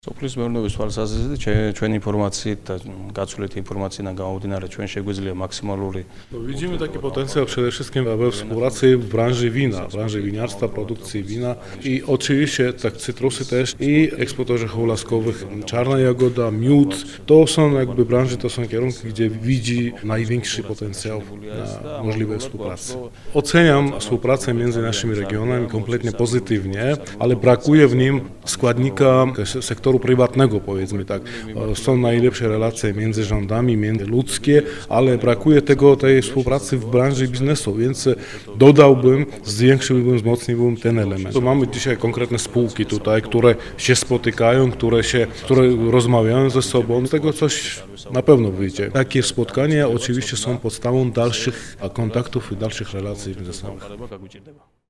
სოფლის მეურნეობის თვალსაზრისით ჩვენი ინფორმაციით და გაცვლითი информациიდან გამომდინარე ჩვენ შეგვიძლია максималури. Widzimy taki potencjał przede wszystkim we współpracy w branży wina, branży winiarstwa, produkcji wina i oczywiście tak cytrusy też i eksporterzy laskowych, czarna jagoda, miód. To są jakby branże, to są kierunki, gdzie widzi największy potencjał na możliwej współpracy. Oceniam współpracę między naszymi regionami kompletnie pozytywnie, ale brakuje w nim składnika sektoru prywatnego, powiedzmy tak. Są najlepsze relacje między rządami, międzyludzkie, ale brakuje tej współpracy w branży biznesu, więc dodałbym, zwiększyłbym, wzmocniłbym ten element. Mamy dzisiaj konkretne spółki tutaj, które się spotykają, które rozmawiają ze sobą. Z tego coś na pewno wyjdzie. Takie spotkania oczywiście są podstawą dalszych kontaktów i dalszych relacji biznesowych.